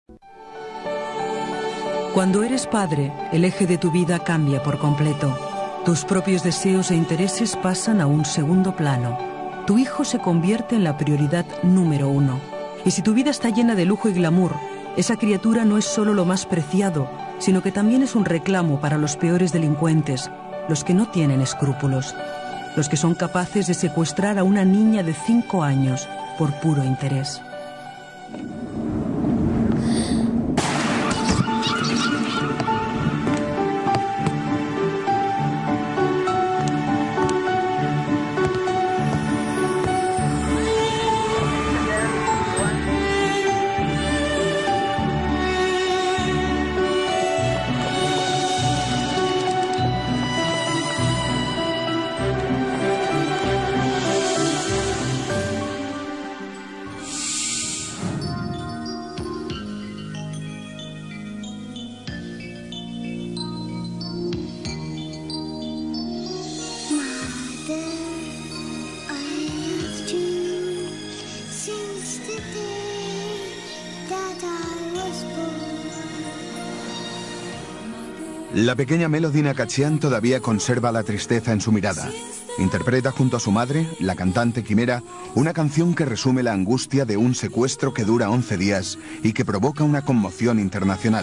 Cuando eres padre, el eje de tu vida cambia por completo. Tus propios deseos e intereses pasan a un segundo plano. Tu hijo se convierte en la prioridad número uno. Y si tu vida está llena de lujo y glamour, esa criatura no es solo lo más preciado, sino que también es un reclamo para los peores delincuentes, los que no tienen escrúpulos, los que son capaces de secuestrar a una niña de 5 años por puro interés. La pequeña Melody Nakachian todavía conserva la tristeza en su mirada. Interpreta junto a su madre, la cantante Quimera, una canción que resume la angustia de un secuestro que dura 11 días y que provoca una conmoción internacional.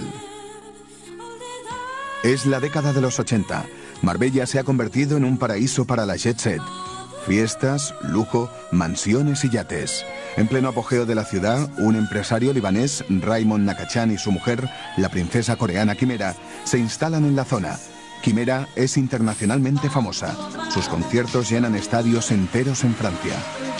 Es la década de los 80. Marbella se ha convertido en un paraíso para la jet set. Fiestas, lujo, mansiones y yates. En pleno apogeo de la ciudad, un empresario libanés, Raymond Nakachian, y su mujer, la princesa coreana Quimera, se instalan en la zona. Quimera es internacionalmente famosa. Sus conciertos llenan estadios enteros en Francia.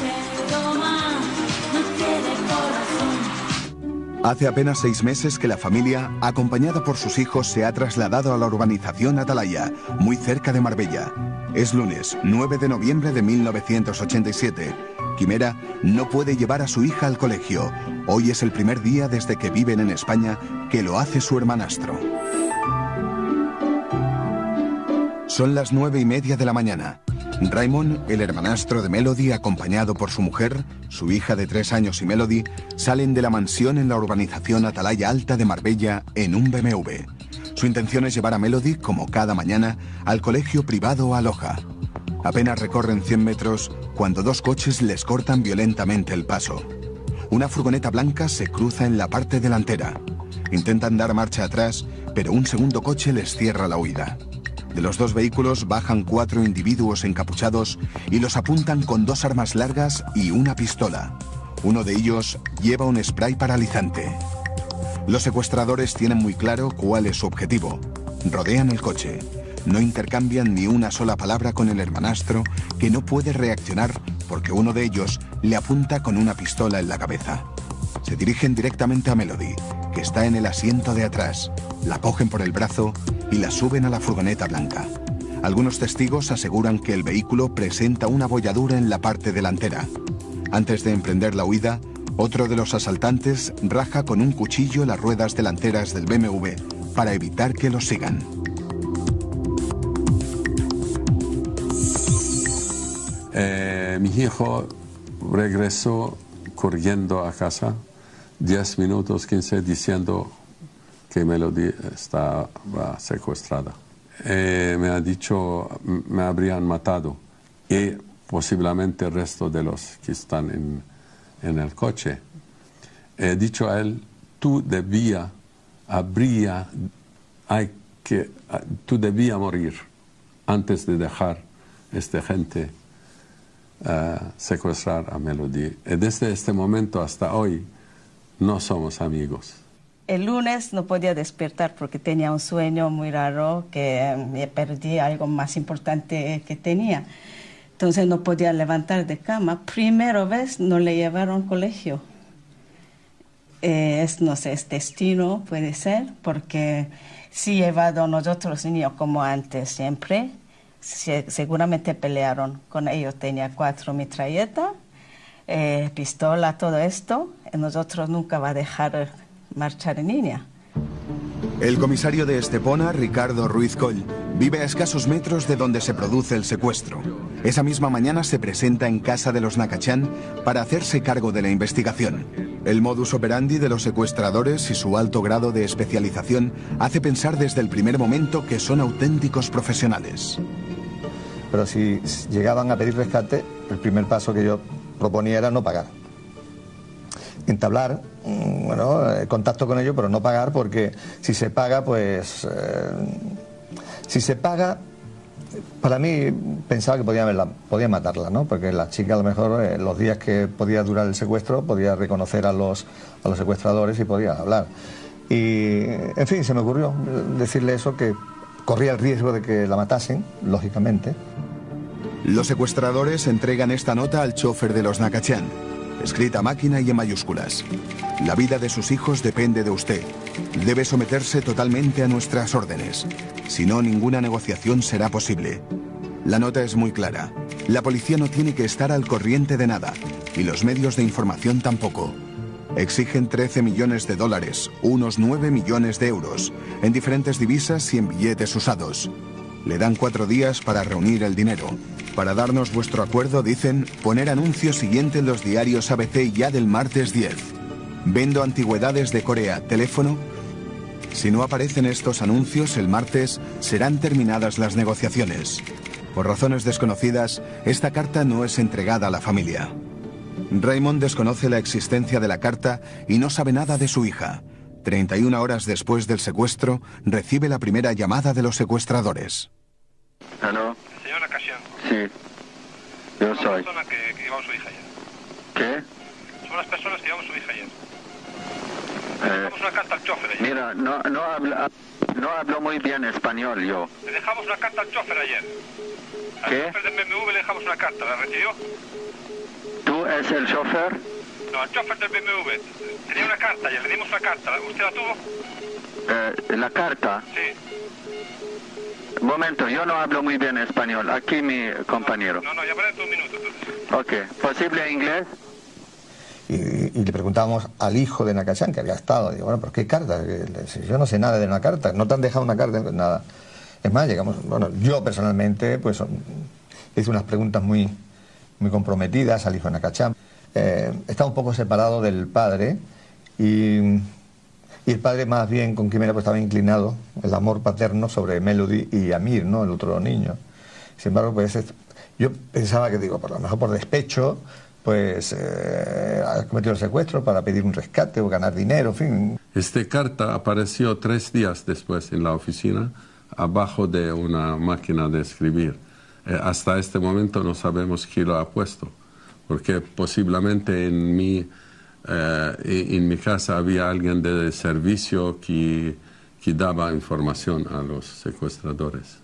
Hace apenas 6 meses que la familia, acompañada por sus hijos, se ha trasladado a la urbanización Atalaya, muy cerca de Marbella. Es lunes, 9 de noviembre de 1987. Quimera no puede llevar a su hija al colegio. Hoy es el primer día desde que viven en España que lo hace su hermanastro. Son las 9:30 de la mañana. Raymond, el hermanastro de Melody, acompañado por su mujer, su hija de 3 años y Melody, salen de la mansión en la urbanización Atalaya Alta de Marbella en un BMW. Su intención es llevar a Melody, como cada mañana, al colegio privado Aloha. Apenas recorren 100 metros cuando 2 coches les cortan violentamente el paso. Una furgoneta blanca se cruza en la parte delantera. Intentan dar marcha atrás, pero un segundo coche les cierra la huida. De los 2 vehículos bajan 4 individuos encapuchados y los apuntan con 2 armas largas y una pistola. Uno de ellos lleva un spray paralizante. Los secuestradores tienen muy claro cuál es su objetivo. Rodean el coche. No intercambian ni una sola palabra con el hermanastro, que no puede reaccionar porque uno de ellos le apunta con una pistola en la cabeza. Se dirigen directamente a Melody, que está en el asiento de atrás. La cogen por el brazo y la suben a la furgoneta blanca. Algunos testigos aseguran que el vehículo presenta una abolladura en la parte delantera. Antes de emprender la huida, otro de los asaltantes raja con un cuchillo las ruedas delanteras del BMW para evitar que los sigan. Mi hijo regresó corriendo a casa, 10 minutos, 15, diciendo que Melody estaba secuestrada. Me ha dicho, me habrían matado, y posiblemente el resto de los que están en el coche. He dicho a él, tú debías morir antes de dejar a esta gente secuestrar a Melody. Y desde este momento hasta hoy no somos amigos. El lunes no podía despertar porque tenía un sueño muy raro, que me perdí algo más importante que tenía. Entonces no podía levantar de cama. Primera vez no le llevaron al colegio. No sé, es destino, puede ser, porque si llevado a nosotros niños como antes siempre, seguramente pelearon con ellos. Tenía 4 metralletas, pistola, todo esto. Y nosotros nunca va a dejar marchar niña. El comisario de Estepona, Ricardo Ruiz Coll, Vive a escasos metros de donde se produce el secuestro. Esa misma mañana se presenta en casa de los Nakachan para hacerse cargo de la investigación. El modus operandi de los secuestradores y su alto grado de especialización hace pensar desde el primer momento que son auténticos profesionales. Pero si llegaban a pedir rescate, el primer paso que yo proponía era no pagar. Entablar, contacto con ellos, pero no pagar, porque si se paga, pues... si se paga, para mí pensaba que podía matarla, ¿no? Porque la chica a lo mejor los días que podía durar el secuestro podía reconocer a los secuestradores y podía hablar. Y, en fin, se me ocurrió decirle eso, que corría el riesgo de que la matasen, lógicamente. Los secuestradores entregan esta nota al chofer de los Nakachan, escrita a máquina y en mayúsculas. La vida de sus hijos depende de usted. Debe someterse totalmente a nuestras órdenes. Si no, ninguna negociación será posible. La nota es muy clara. La policía no tiene que estar al corriente de nada, y los medios de información tampoco. Exigen 13 millones de dólares, unos 9 millones de euros, en diferentes divisas y en billetes usados. Le dan 4 días para reunir el dinero. Para darnos vuestro acuerdo, dicen, poner anuncios siguiente en los diarios ABC ya del martes 10. Vendo antigüedades de Corea, teléfono. Si no aparecen estos anuncios el martes, serán terminadas las negociaciones. Por razones desconocidas, esta carta no es entregada a la familia. Raymond desconoce la existencia de la carta y no sabe nada de su hija. 31 horas después del secuestro, recibe la primera llamada de los secuestradores. ¿Aló? Señor Nakachan. Sí, yo soy. La persona que llevamos su hija ayer. ¿Qué? Son las personas que llevamos su hija ayer. Le dejamos una carta al chofer ayer. Mira, no hablo muy bien español yo. Le dejamos una carta al chofer ayer. Al ¿Qué? chofer del BMW le dejamos una carta, ¿la recibió? ¿Tú es el chofer? No, al chofer del BMW. Tenía una carta ayer, le dimos una carta. ¿Usted la tuvo? La carta. Sí. Un momento, yo no hablo muy bien español. Aquí mi compañero. No, llamaré en un minuto entonces. Ok, ¿posible inglés? Y le preguntábamos al hijo de Nakachan, que había estado. Digo, bueno, pero ¿qué carta? Yo no sé nada de una carta. ¿No te han dejado una carta? Nada. Es más, yo personalmente, pues, hice unas preguntas muy comprometidas al hijo de Nakachan. Estaba un poco separado del padre y el padre más bien con quien era, pues, estaba inclinado el amor paterno sobre Melody y Amir, ¿no? El otro niño. Sin embargo, pues yo pensaba que, por lo mejor por despecho, pues ha cometido el secuestro para pedir un rescate o ganar dinero, en fin. Esta carta apareció 3 días después en la oficina, abajo de una máquina de escribir. Hasta este momento no sabemos quién lo ha puesto, porque posiblemente en mi casa había alguien de servicio que daba información a los secuestradores.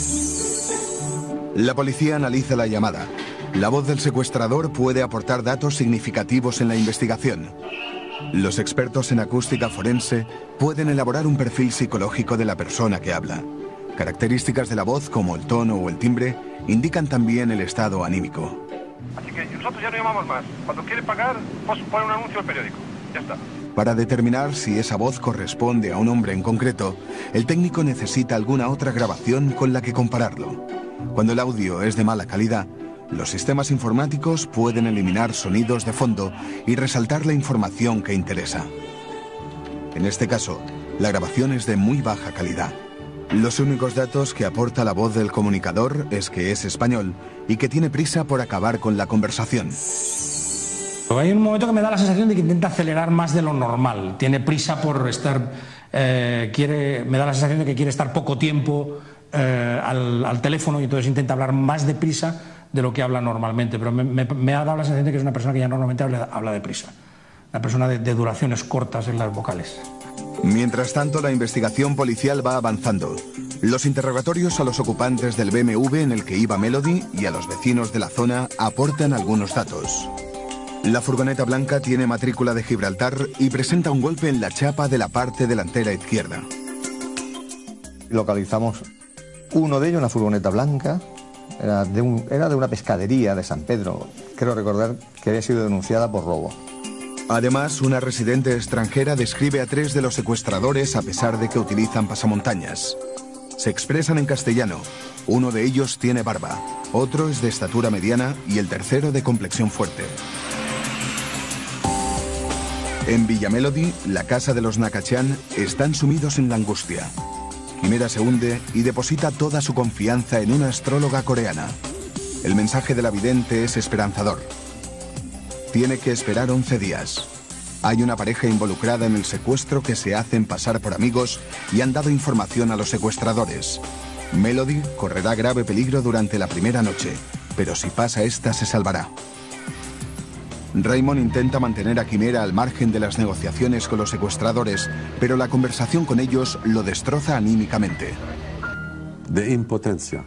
La policía analiza la llamada. La voz del secuestrador puede aportar datos significativos en la investigación. Los expertos en acústica forense pueden elaborar un perfil psicológico de la persona que habla. Características de la voz, como el tono o el timbre, indican también el estado anímico. Así que nosotros ya no llamamos más. Cuando quiere pagar, pues pone un anuncio al periódico. Ya está. Para determinar si esa voz corresponde a un hombre en concreto, el técnico necesita alguna otra grabación con la que compararlo. Cuando el audio es de mala calidad, los sistemas informáticos pueden eliminar sonidos de fondo y resaltar la información que interesa. En este caso, la grabación es de muy baja calidad. Los únicos datos que aporta la voz del comunicador es que es español y que tiene prisa por acabar con la conversación. Hay un momento que me da la sensación de que intenta acelerar más de lo normal. Tiene prisa por estar... me da la sensación de que quiere estar poco tiempo al teléfono y entonces intenta hablar más deprisa de lo que habla normalmente. Pero me ha dado la sensación de que es una persona que ya normalmente habla deprisa. Una persona de duraciones cortas en las vocales. Mientras tanto, la investigación policial va avanzando. Los interrogatorios a los ocupantes del BMW en el que iba Melody y a los vecinos de la zona aportan algunos datos. La furgoneta blanca tiene matrícula de Gibraltar y presenta un golpe en la chapa de la parte delantera izquierda. Localizamos uno de ellos, una furgoneta blanca. Era de una pescadería de San Pedro. Creo recordar que había sido denunciada por robo. Además, una residente extranjera describe a 3 de los secuestradores a pesar de que utilizan pasamontañas. Se expresan en castellano. Uno de ellos tiene barba, otro es de estatura mediana y el tercero de complexión fuerte. En Villa Melody, la casa de los Nakachan, están sumidos en la angustia. Quimera se hunde y deposita toda su confianza en una astróloga coreana. El mensaje de la vidente es esperanzador. Tiene que esperar 11 días. Hay una pareja involucrada en el secuestro que se hacen pasar por amigos y han dado información a los secuestradores. Melody correrá grave peligro durante la primera noche, pero si pasa esta se salvará. Raymond intenta mantener a Quimera al margen de las negociaciones con los secuestradores, pero la conversación con ellos lo destroza anímicamente. De impotencia.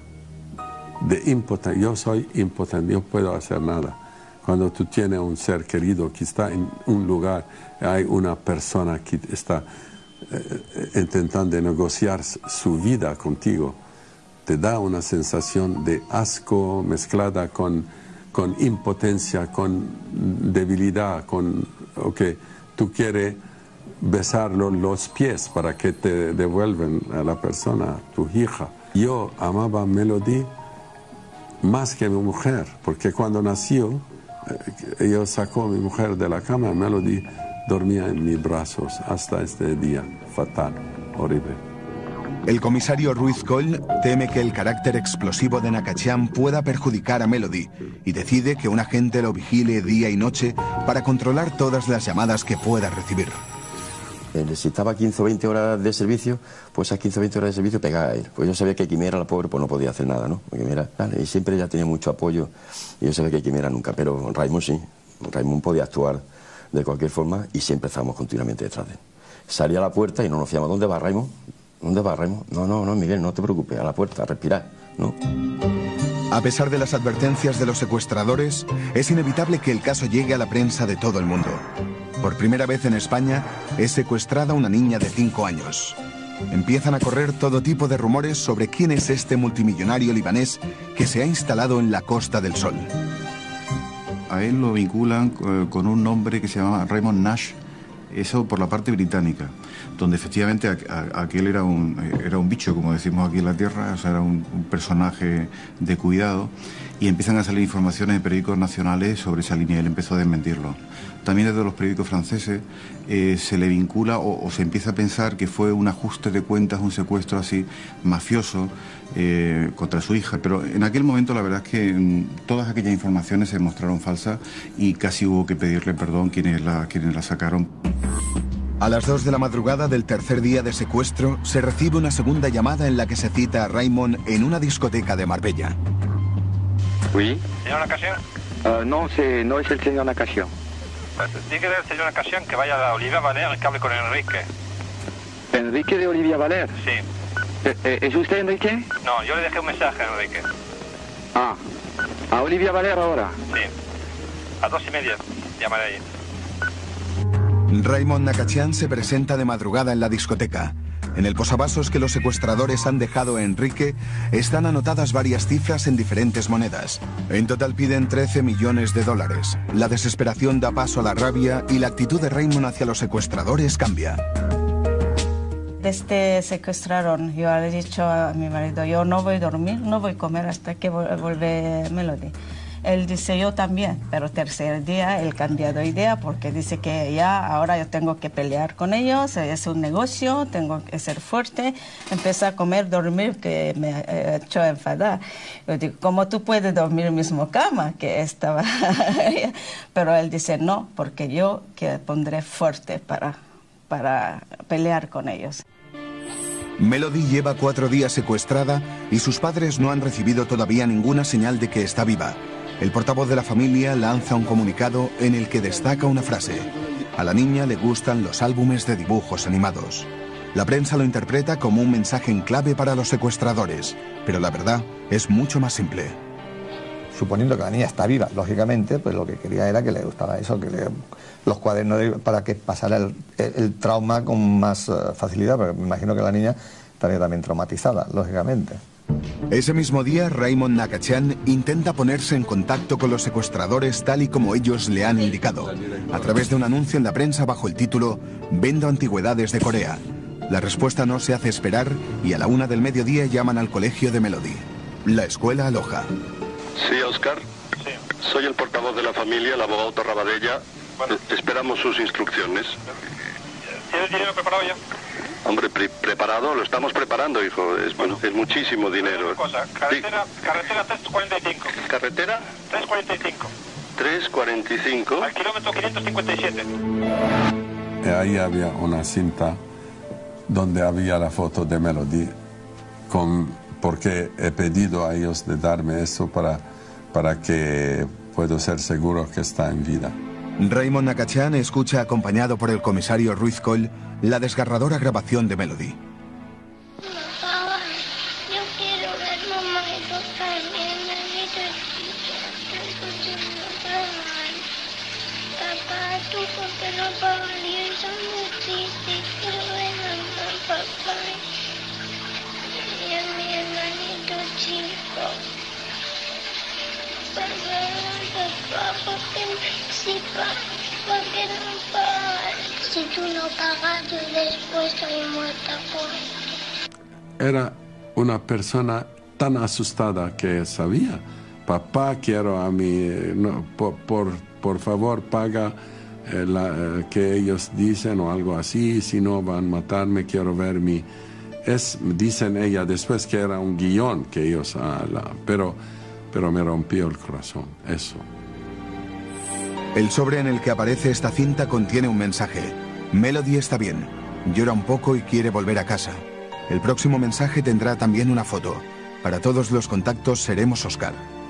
Yo soy impotente, no puedo hacer nada. Cuando tú tienes un ser querido que está en un lugar, hay una persona que está intentando negociar su vida contigo, te da una sensación de asco mezclada con impotencia, con debilidad, tú quieres besarlo los pies para que te devuelvan a la persona, tu hija. Yo amaba a Melody más que a mi mujer, porque cuando nació, yo sacó a mi mujer de la cama, Melody dormía en mis brazos hasta este día fatal, horrible. El comisario Ruiz Coll teme que el carácter explosivo de Nakachan pueda perjudicar a Melody y decide que un agente lo vigile día y noche para controlar todas las llamadas que pueda recibir. Necesitaba 15 o 20 horas de servicio, pues a 15 o 20 horas de servicio pegaba a él. Pues yo sabía que Quimera, la pobre, pues no podía hacer nada, ¿no? Quimera, vale, y siempre ella tenía mucho apoyo y yo sabía que Quimera nunca, pero Raymond sí. Raymond podía actuar de cualquier forma y siempre estábamos continuamente detrás de él. Salía a la puerta y no nos fiamos. ¿Dónde va Raymond? ¿Dónde va Raymond? No, Miguel, no te preocupes, a la puerta, a respirar, ¿no? A pesar de las advertencias de los secuestradores, es inevitable que el caso llegue a la prensa de todo el mundo. Por primera vez en España, es secuestrada una niña de 5 años. Empiezan a correr todo tipo de rumores sobre quién es este multimillonario libanés que se ha instalado en la Costa del Sol. A él lo vinculan con un nombre que se llama Raymond Nash, eso por la parte británica, donde efectivamente aquel era un bicho, como decimos aquí en la tierra, o sea, era un personaje de cuidado, y empiezan a salir informaciones de periódicos nacionales sobre esa línea, y él empezó a desmentirlo. También desde los periódicos franceses se le vincula o se empieza a pensar que fue un ajuste de cuentas, un secuestro así mafioso contra su hija, pero en aquel momento la verdad es que todas aquellas informaciones se mostraron falsas y casi hubo que pedirle perdón quienes la sacaron. A las 2 de la madrugada del tercer día de secuestro se recibe una segunda llamada en la que se cita a Raymond en una discoteca de Marbella. Oui. ¿Señor Nakachan? No es el señor Nakachan. Dígale al señor Nakachan que vaya a Olivia Valer y que hable con Enrique. ¿Enrique de Olivia Valer? Sí. ¿Es usted Enrique? No, yo le dejé un mensaje a Enrique. Ah, ¿a Olivia Valer ahora? Sí. A 2:30 llamaré ahí. Raymond Nakachan se presenta de madrugada en la discoteca. En el posavasos que los secuestradores han dejado a Enrique están anotadas varias cifras en diferentes monedas. En total piden $13 millones. La desesperación da paso a la rabia y la actitud de Raymond hacia los secuestradores cambia. Desde secuestraron, yo le he dicho a mi marido, yo no voy a dormir, no voy a comer hasta que vuelve Melody. Él dice, yo también, pero tercer día él cambió de idea porque dice que ya ahora yo tengo que pelear con ellos, es un negocio, tengo que ser fuerte. Empieza a comer, dormir, que me ha hecho enfadar. Yo digo, ¿cómo tú puedes dormir en la misma cama? Que estaba pero él dice, no, porque yo que pondré fuerte para pelear con ellos. Melody lleva 4 días secuestrada y sus padres no han recibido todavía ninguna señal de que está viva. El portavoz de la familia lanza un comunicado en el que destaca una frase. A la niña le gustan los álbumes de dibujos animados. La prensa lo interpreta como un mensaje en clave para los secuestradores, pero la verdad es mucho más simple. Suponiendo que la niña está viva, lógicamente, pues lo que quería era que le gustara eso, los cuadernos para que pasara el trauma con más facilidad, porque me imagino que la niña estaría también traumatizada, lógicamente. Ese mismo día, Raymond Nakachan intenta ponerse en contacto con los secuestradores tal y como ellos le han indicado, a través de un anuncio en la prensa bajo el título «Vendo antigüedades de Corea». La respuesta no se hace esperar y a la 1 del mediodía llaman al colegio de Melody. La escuela aloja. Sí, Óscar. Sí. Soy el portavoz de la familia, el abogado Torrabadella. Bueno. Esperamos sus instrucciones. ¿Tienes dinero preparado ya? Hombre, preparado, lo estamos preparando, hijo. Es muchísimo dinero. Una cosa, carretera 345. ¿Carretera? 345. 345. Al kilómetro 557. Ahí había una cinta donde había la foto de Melody, porque he pedido a ellos de darme eso para que puedo ser seguro que está en vida. Raymond Nakachan escucha, acompañado por el comisario Ruiz Coll, la desgarradora grabación de Melody. Papá, yo quiero ver mamá y papá también, papá, tú por qué no pagarías esa noticia? Quiero ver mamá, papá y a mi hermanito chico. Papá, ¿por qué no pagas? Si tú no pagas, yo después estoy muerta por... Era una persona tan asustada que sabía. Papá, quiero a mí, no, por favor, paga que ellos dicen o algo así, si no van a matarme, quiero ver mi... dicen ella después que era un guión que ellos... pero me rompió el corazón, eso. El sobre en el que aparece esta cinta contiene un mensaje. Melody está bien, llora un poco y quiere volver a casa. El próximo mensaje tendrá también una foto. Para todos los contactos seremos Óscar.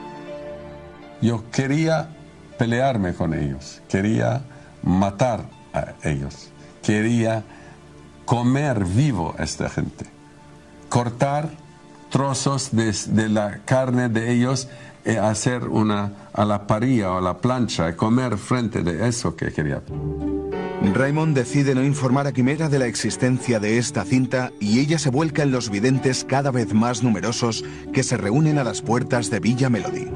Yo quería pelearme con ellos, quería matar a ellos, quería comer vivo a esta gente, cortar trozos de la carne de ellos y hacer a la parrilla o a la plancha y comer frente de eso que quería. Raymond decide no informar a Quimera de la existencia de esta cinta y ella se vuelca en los videntes cada vez más numerosos que se reúnen a las puertas de Villa Melody.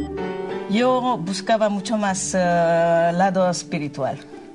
Yo buscaba mucho más lado espiritual,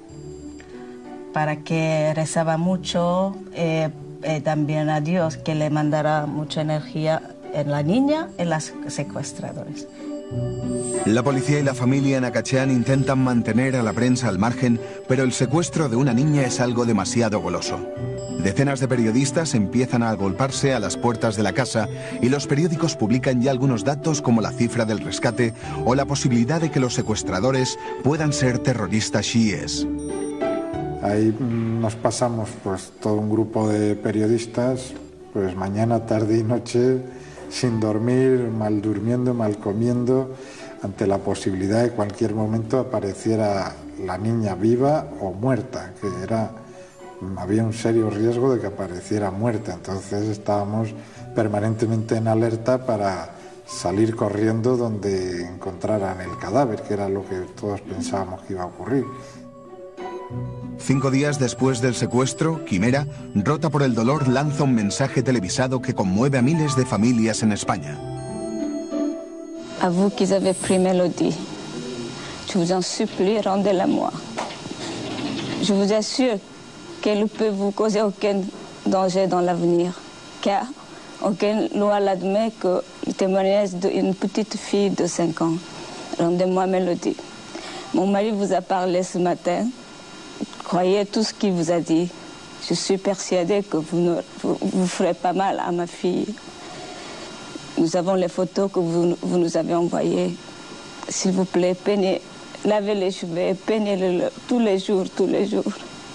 para que rezaba mucho, también a Dios que le mandara mucha energía en la niña y en los secuestradores. La policía y la familia Nakachan intentan mantener a la prensa al margen, pero el secuestro de una niña es algo demasiado goloso. Decenas de periodistas empiezan a agolparse a las puertas de la casa y los periódicos publican ya algunos datos como la cifra del rescate o la posibilidad de que los secuestradores puedan ser terroristas chiíes. Ahí nos pasamos pues todo un grupo de periodistas, pues mañana, tarde y noche, sin dormir, mal durmiendo, mal comiendo, ante la posibilidad de que cualquier momento apareciera la niña viva o muerta, que había un serio riesgo de que apareciera muerta. Entonces estábamos permanentemente en alerta para salir corriendo donde encontraran el cadáver, que era lo que todos pensábamos que iba a ocurrir. 5 días después del secuestro, Quimera, rota por el dolor, lanza un mensaje televisado que conmueve a miles de familias en España. À vous qui avez pris Melody, je vous en supplie, rendez-la-moi. Je vous assure qu'elle ne peut vous causer aucun danger dans l'avenir, car aucune loi l'admet que le témoignage d'une petite fille de 5 ans. Rendez-moi Melody. Mon mari vous a parlé ce matin. Croyez tout ce qu'il vous a dit. Je suis persuadée que vous ne ferez pas mal à ma fille. Nous avons les photos que vous nous avez envoyées. S'il vous plaît, peignez, lavez les cheveux, peignez-le tous les jours, tous les jours.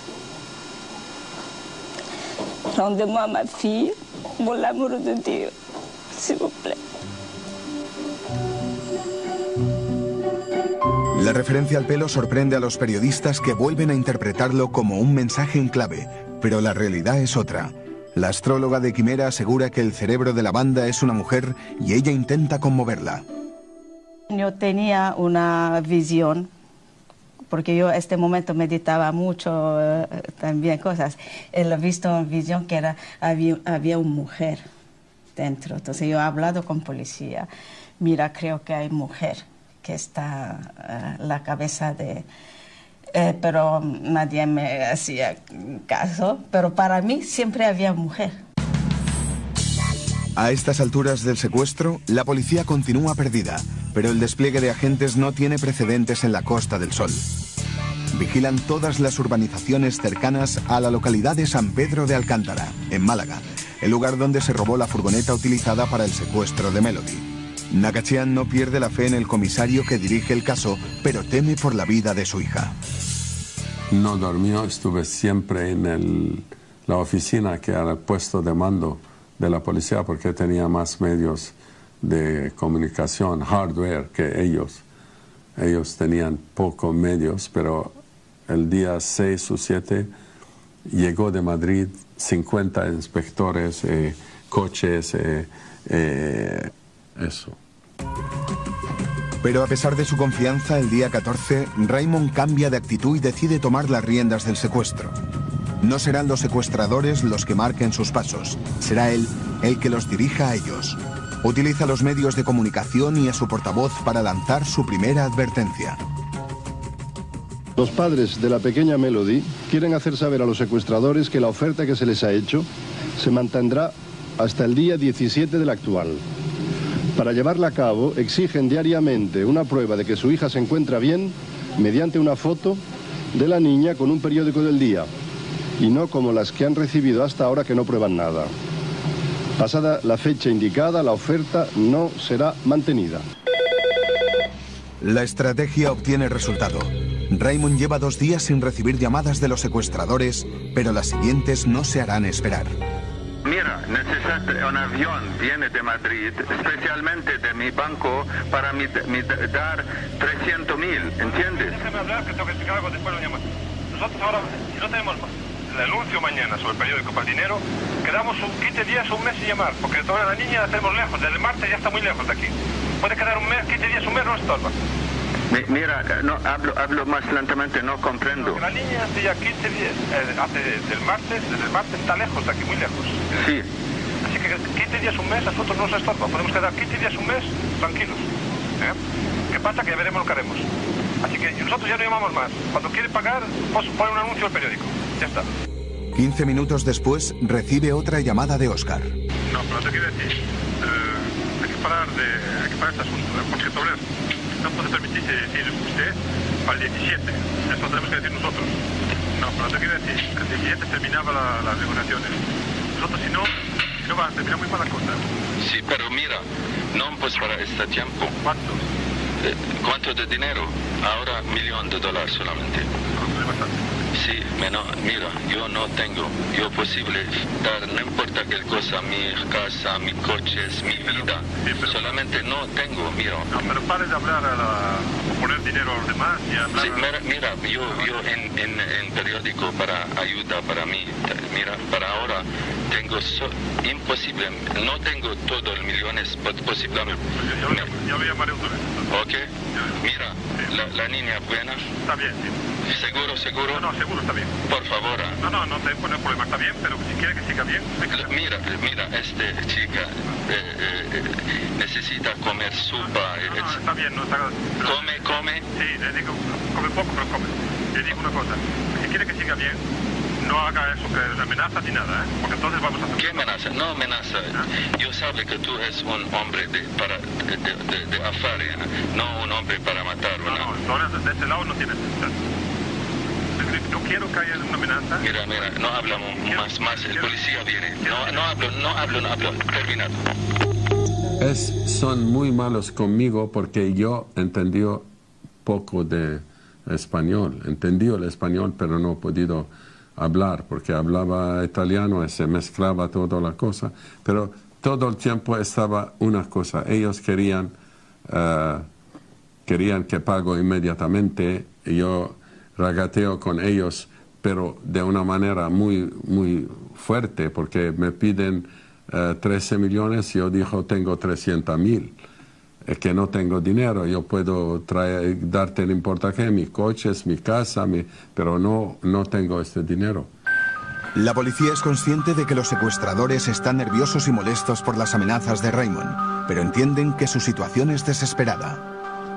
Rendez-moi ma fille, pour l'amour de Dieu, s'il vous plaît. La referencia al pelo sorprende a los periodistas que vuelven a interpretarlo como un mensaje en clave, pero la realidad es otra. La astróloga de Quimera asegura que el cerebro de la banda es una mujer y ella intenta conmoverla. Yo tenía una visión, porque yo en este momento meditaba mucho también cosas. He visto una visión que había una mujer dentro. Entonces yo he hablado con policía. Mira, creo que hay mujer que está la cabeza de pero nadie me hacía caso. Pero para mí siempre había mujer. A estas alturas del secuestro, la policía continúa perdida, pero el despliegue de agentes no tiene precedentes en la Costa del Sol. Vigilan todas las urbanizaciones cercanas a la localidad de San Pedro de Alcántara, en Málaga, el lugar donde se robó la furgoneta utilizada para el secuestro de Melody. Nakachean no pierde la fe en el comisario que dirige el caso, pero teme por la vida de su hija. No dormió, estuve siempre en la oficina, que era el puesto de mando de la policía, porque tenía más medios de comunicación, hardware, que ellos. Ellos tenían pocos medios, pero el día 6 o 7 llegó de Madrid 50 inspectores, coches, eso. Pero a pesar de su confianza, el día 14, Raymond cambia de actitud y decide tomar las riendas del secuestro. No serán los secuestradores los que marquen sus pasos, será él el que los dirija a ellos. Utiliza los medios de comunicación y a su portavoz para lanzar su primera advertencia. Los padres de la pequeña Melody quieren hacer saber a los secuestradores que la oferta que se les ha hecho se mantendrá hasta el día 17 del actual. Para llevarla a cabo, exigen diariamente una prueba de que su hija se encuentra bien mediante una foto de la niña con un periódico del día, y no como las que han recibido hasta ahora, que no prueban nada. Pasada la fecha indicada, la oferta no será mantenida. La estrategia obtiene resultado. Raymond lleva 2 días sin recibir llamadas de los secuestradores, pero las siguientes no se harán esperar. Mira, necesito un avión, viene de Madrid, especialmente de mi banco, para dar 300.000, ¿entiendes? Déjame hablar, que tengo que explicar algo, después lo llamas. Nosotros ahora, si no tenemos el anuncio mañana sobre el periódico para el dinero, quedamos 15 días o un mes sin llamar, porque todavía la niña la tenemos lejos, desde el martes ya está muy lejos de aquí. Puede quedar un mes, 15 días, un mes, no estorba. Mira, no, hablo más lentamente, no comprendo. La niña hace ya 15 días, desde el martes está lejos de aquí, muy lejos. Sí. Así que 15 días, un mes, a nosotros no nos estorba. Podemos quedar 15 días, un mes, tranquilos. ¿Qué pasa? Que ya veremos lo que haremos. Así que nosotros ya no llamamos más. Cuando quiere pagar, pues pone un anuncio al periódico. Ya está. 15 minutos después, recibe otra llamada de Óscar. No, pero te quiero decir, hay que parar este asunto, porque Toledo no puede permitirse decir usted para el 17. Eso tenemos que decir nosotros. No, pero te quiero decir, el 17 terminaba las negociaciones. Nosotros, si no va a terminar muy mala cosa. Sí, pero mira, no pues para este tiempo. ¿Cuánto? ¿Cuánto de dinero? Ahora $1.000.000 solamente. No, es bastante. Sí, mira, yo no tengo, yo posible dar, no importa qué cosa, mi casa, mi coches, mi vida, sí, solamente no tengo, mira. No, pero pare de hablar o poner dinero a los demás y hablar... Sí, mira, yo en periódico para ayuda para mí, mira, para ahora tengo imposible, no tengo todos los millones posible. Yo lo llamaré otra vez. Ok, mira, sí. la niña buena. Está bien, sí. ¿Seguro? No, seguro está bien. Por favor. No te pone problema, está bien, pero si quiere que siga bien... Mira, esta chica necesita comer sopa. No, está bien, no está... ¿Come? Sí, le digo, come poco, pero come. Le digo una cosa, si quiere que siga bien, no haga eso, que amenaza ni nada, porque entonces vamos a hacer... ¿Qué amenaza? No amenaza. Yo sé que tú eres un hombre de afaria, no un hombre para matar. No, entonces de ese lado no tienes... No quiero que haya una amenaza. Mira, no hablamos más, el policía viene. No hablo, terminado. Son muy malos conmigo porque yo entendí poco de español. Entendí el español, pero no he podido hablar porque hablaba italiano y se mezclaba toda la cosa. Pero todo el tiempo estaba una cosa. Ellos querían que pago inmediatamente. Y yo regateo con ellos, pero de una manera muy, muy fuerte, porque me piden 13 millones, yo digo tengo 300.000, es que no tengo dinero, yo puedo darte, no importa qué, mis coches, mi casa, pero no tengo este dinero. La policía es consciente de que los secuestradores están nerviosos y molestos por las amenazas de Raymond, pero entienden que su situación es desesperada.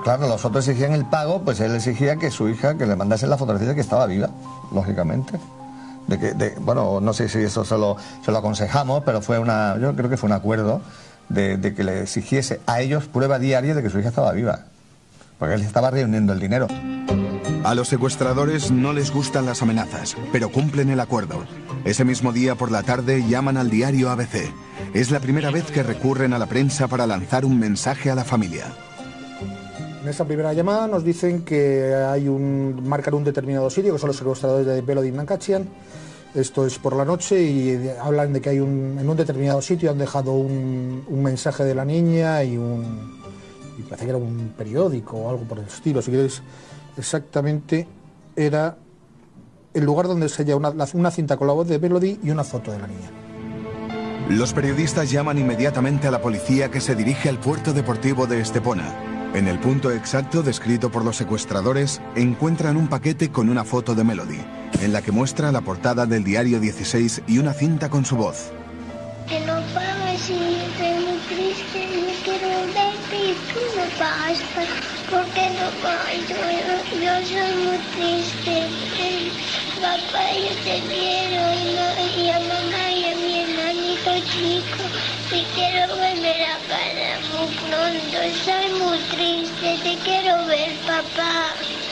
claro, los otros exigían el pago, pues él exigía que su hija, que le mandase la fotografía de que estaba viva, lógicamente. Bueno, no sé si eso se lo aconsejamos, pero yo creo que fue un acuerdo de que le exigiese a ellos prueba diaria de que su hija estaba viva, porque él estaba reuniendo el dinero. A los secuestradores no les gustan las amenazas, pero cumplen el acuerdo. Ese mismo día por la tarde llaman al diario ABC. Es la primera vez que recurren a la prensa para lanzar un mensaje a la familia. En esa primera llamada nos dicen que marcan un determinado sitio, que son los secuestradores de Melody Nakachian. Esto es por la noche y hablan de que en un determinado sitio han dejado un mensaje de la niña y parece que era un periódico o algo por el estilo. Si quieres, exactamente era el lugar donde se halla una cinta con la voz de Melody y una foto de la niña. Los periodistas llaman inmediatamente a la policía, que se dirige al puerto deportivo de Estepona. En el punto exacto descrito por los secuestradores, encuentran un paquete con una foto de Melody, en la que muestra la portada del diario 16 y una cinta con su voz. Que no pagas y estoy muy triste, yo quiero verte y tú no pagas. ¿Por qué no pagas? Yo soy muy triste. Papá, yo te quiero y a mamá y a mi hermanito chico. Te quiero ver la cara muy pronto. Soy muy triste, te quiero ver, papá.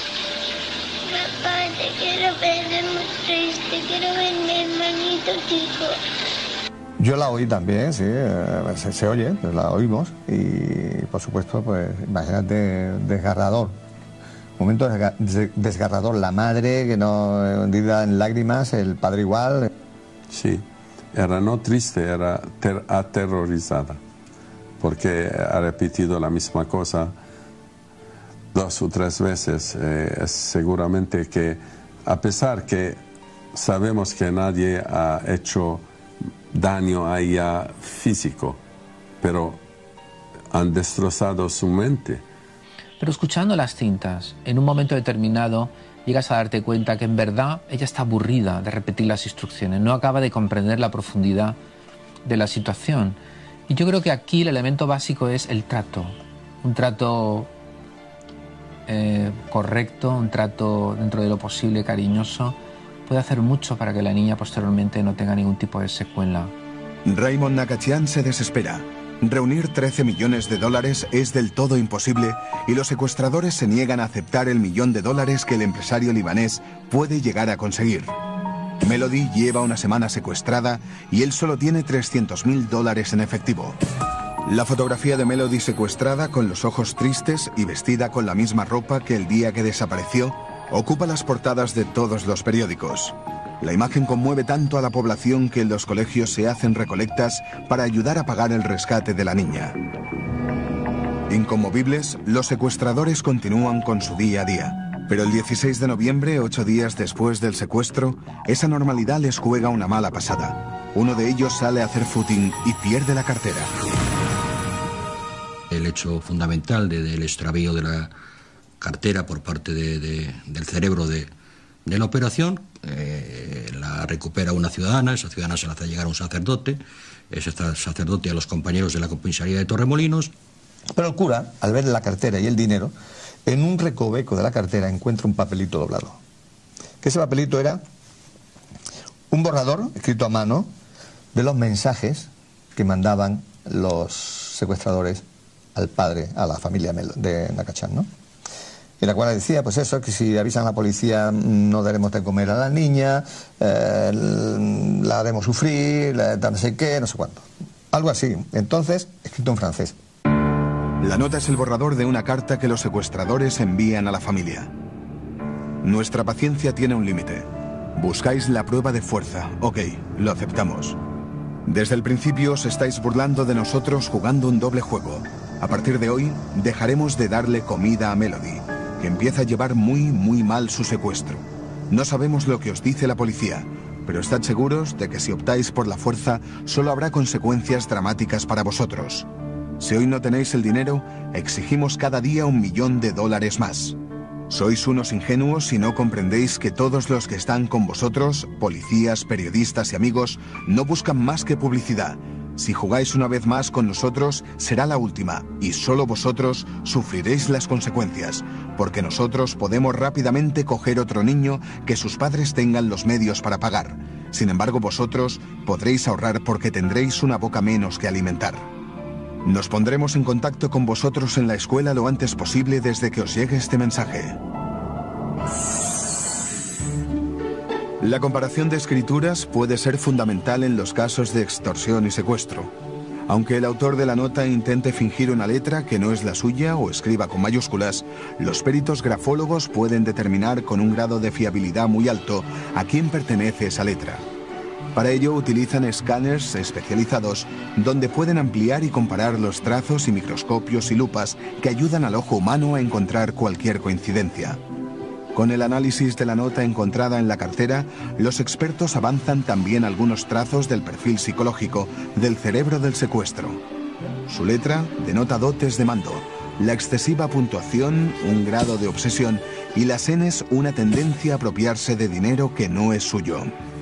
Papá, te quiero ver, es muy triste, quiero ver mi hermanito chico. Yo la oí también, sí, se oye, la oímos y por supuesto, pues imagínate, desgarrador. Momento desgarrador, la madre que no hundida en lágrimas, el padre igual. Sí, era no triste, era aterrorizada, porque ha repetido la misma cosa 2 o 3 veces. Seguramente que, a pesar que sabemos que nadie ha hecho daño a ella físico, pero han destrozado su mente. Pero escuchando las cintas, en un momento determinado llegas a darte cuenta que en verdad ella está aburrida de repetir las instrucciones, no acaba de comprender la profundidad de la situación. Y yo creo que aquí el elemento básico es el trato, un trato correcto, un trato dentro de lo posible cariñoso, puede hacer mucho para que la niña posteriormente no tenga ningún tipo de secuela. Raymond Nakachian se desespera. Reunir $13 millones es del todo imposible y los secuestradores se niegan a aceptar el $1 millón que el empresario libanés puede llegar a conseguir. Melody lleva una semana secuestrada y él solo tiene $300.000 en efectivo. La fotografía de Melody secuestrada, con los ojos tristes y vestida con la misma ropa que el día que desapareció, ocupa las portadas de todos los periódicos. La imagen conmueve tanto a la población que en los colegios se hacen recolectas para ayudar a pagar el rescate de la niña. Inconmovibles, los secuestradores continúan con su día a día. Pero el 16 de noviembre, 8 días después del secuestro, esa normalidad les juega una mala pasada. Uno de ellos sale a hacer footing y pierde la cartera. El hecho fundamental del extravío de la cartera por parte del cerebro de la operación, la recupera una ciudadana, esa ciudadana se la hace llegar a un sacerdote, ese sacerdote a los compañeros de la comisaría de Torremolinos. Pero el cura, al ver la cartera y el dinero, en un recoveco de la cartera encuentra un papelito doblado. Que ese papelito era un borrador escrito a mano de los mensajes que mandaban los secuestradores al padre, a la familia de Nakachian, ¿no? En la cual decía, pues eso, que si avisan a la policía no daremos de comer a la niña, la haremos sufrir, no sé qué, no sé cuánto. Algo así. Entonces, escrito en francés. La nota es el borrador de una carta que los secuestradores envían a la familia. Nuestra paciencia tiene un límite. Buscáis la prueba de fuerza. Ok, lo aceptamos. Desde el principio os estáis burlando de nosotros jugando un doble juego. A partir de hoy, dejaremos de darle comida a Melody, que empieza a llevar muy mal su secuestro. No sabemos lo que os dice la policía, pero estad seguros de que si optáis por la fuerza, solo habrá consecuencias dramáticas para vosotros. Si hoy no tenéis el dinero, exigimos cada día $1 millón más. Sois unos ingenuos si no comprendéis que todos los que están con vosotros, policías, periodistas y amigos, no buscan más que publicidad, Si jugáis una vez más con nosotros, será la última, y solo vosotros sufriréis las consecuencias, porque nosotros podemos rápidamente coger otro niño que sus padres tengan los medios para pagar. Sin embargo, vosotros podréis ahorrar porque tendréis una boca menos que alimentar. Nos pondremos en contacto con vosotros en la escuela lo antes posible desde que os llegue este mensaje. La comparación de escrituras puede ser fundamental en los casos de extorsión y secuestro. Aunque el autor de la nota intente fingir una letra que no es la suya o escriba con mayúsculas, los peritos grafólogos pueden determinar con un grado de fiabilidad muy alto a quién pertenece esa letra. Para ello utilizan escáneres especializados donde pueden ampliar y comparar los trazos y microscopios y lupas que ayudan al ojo humano a encontrar cualquier coincidencia. Con el análisis de la nota encontrada en la cartera, los expertos avanzan también algunos trazos del perfil psicológico del cerebro del secuestro. Su letra denota dotes de mando, la excesiva puntuación, un grado de obsesión, y las Ns, una tendencia a apropiarse de dinero que no es suyo.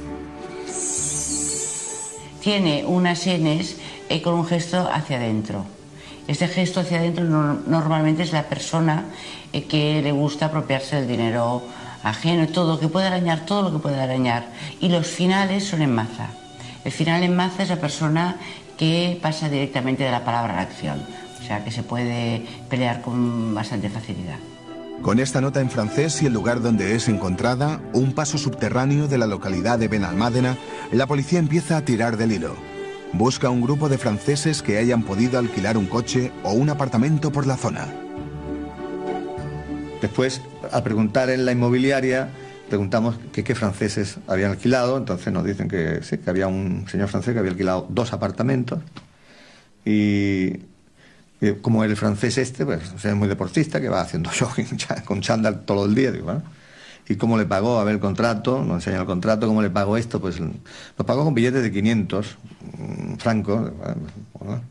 Tiene unas Ns con un gesto hacia adentro. Este gesto hacia adentro normalmente es la persona que le gusta apropiarse del dinero ajeno, todo lo que pueda arañar. Y los finales son en maza. El final en maza es la persona que pasa directamente de la palabra a la acción. O sea, que se puede pelear con bastante facilidad. Con esta nota en francés y el lugar donde es encontrada, un paso subterráneo de la localidad de Benalmádena, la policía empieza a tirar del hilo. Busca un grupo de franceses que hayan podido alquilar un coche o un apartamento por la zona. Después, al preguntar en la inmobiliaria, preguntamos qué franceses habían alquilado. Entonces nos dicen que sí, que había un señor francés que había alquilado 2 apartamentos. Y como el francés pues es muy deportista, que va haciendo jogging con chándal todo el día, digo, bueno. ¿Y cómo le pagó? A ver el contrato, nos enseña el contrato, ¿cómo le pagó esto? Pues lo pagó con billetes de 500 francos. ¿No?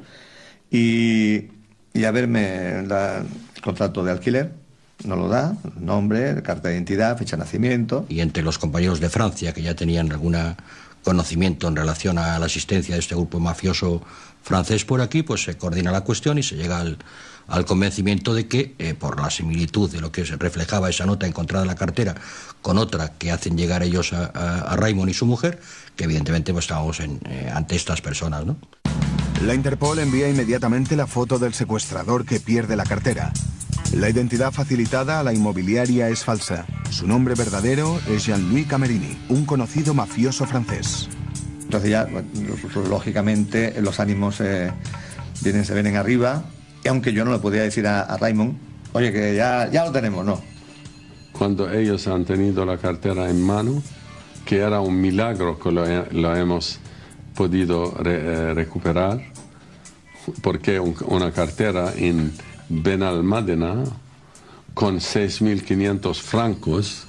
Y a verme el contrato de alquiler, nos lo da, nombre, carta de identidad, fecha de nacimiento. Y entre los compañeros de Francia, que ya tenían algún conocimiento en relación a la asistencia de este grupo mafioso francés por aquí, pues se coordina la cuestión y se llega al convencimiento de que, por la similitud de lo que reflejaba esa nota encontrada en la cartera con otra que hacen llegar ellos a Raymond y su mujer, que evidentemente pues estábamos ante estas personas, ¿no? La Interpol envía inmediatamente la foto del secuestrador que pierde la cartera. La identidad facilitada a la inmobiliaria es falsa. Su nombre verdadero es Jean-Louis Camerini, un conocido mafioso francés. Entonces ya, lógicamente, los ánimos se vienen arriba. Y aunque yo no le podía decir a Raymond, oye, que ya lo tenemos, ¿no? Cuando ellos han tenido la cartera en mano, que era un milagro que lo hemos podido recuperar, porque una cartera en Benalmádena con 6.500 francos